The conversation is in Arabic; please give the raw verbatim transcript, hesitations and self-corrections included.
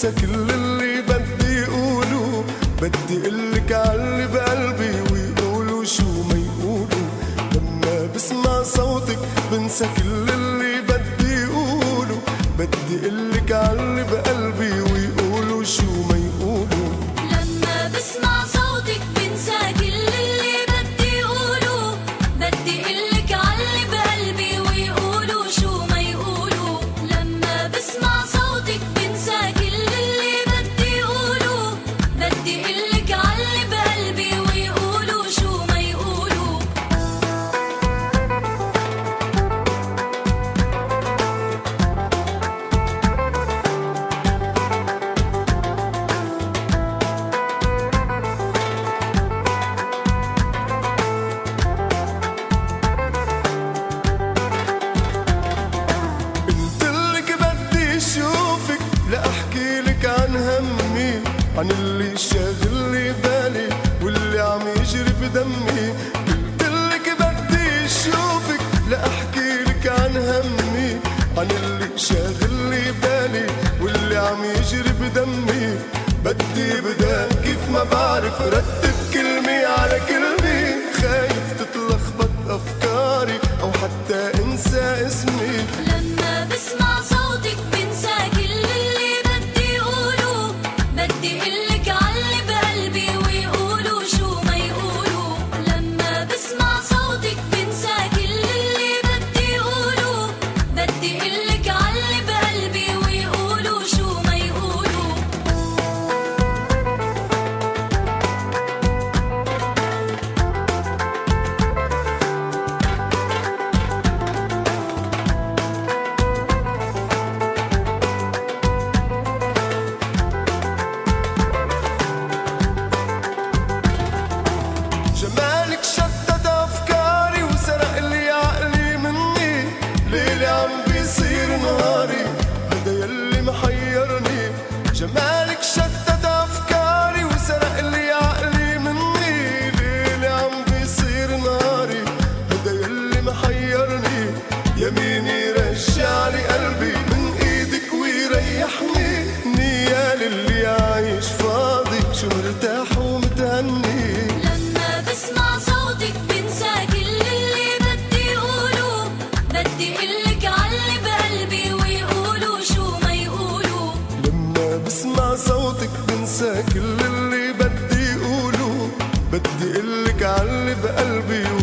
بنسى كل اللي بدي اقوله، بدي قلك عاللي بقلبي ويقولوا شو ما يقولوا. لما بسمع صوتك بنسى كل اللي بدي اقوله، بدي قلك عاللي بقلبي ويقولوا شو ما يقولوا. لما بسمع صوتك بنسى كل اللي بدي اقوله، بدي قلك عاللي بقلبي ويقولوا شو ما يقولوا. لما بسمع صوتك بنسى كل اللي بدي اقوله، بدي قلك عاللي بقلبي ويقولوا شو ما يقولوا. لأحكيلك عن همي، عن اللي شاغل بالي واللي عم يجري بدمي. قلتلك بدي اشوفك لأحكيلك عن همي، عن اللي شاغل بالي واللي عم يجري بدمي. بدي بدأ كيف ما بعرف رتب كلمة على كلمة، خايف تتلخبط أفكاري أو حتى انسى اسمي. لما بسمع صوتك بنسى كل اللي بدي اقوله، بدي قلك عاللي بقلبي ويقولوا شو ما يقولوا. لما بسمع صوتك بنسى كل اللي بدي اقوله، بدي قلك عاللي بقلبي ويقولوا شو ما يقولوا. جمالك شتت أفكاري وسرق لي عقلي مني، ليلي عم بيصير نهاري هدا يلي محيرني. جمالك شتت أفكاري وسرق لي عقلي مني، ليلي عم بيصير نهاري هدا يلي محيرني. يميني رجع لي قلبي من ايدك ويريحني، نيال اللي عايش فاضي شو مرتاح ومتهني. بسمع صوتك بنسى كل اللي بدي اقوله، بدي قلك عاللي بقلبي ويقولوا شو ما يقولوا. لما بسمع صوتك بنسى كل اللي بدي اقوله، بدي قلك عاللي بقلبي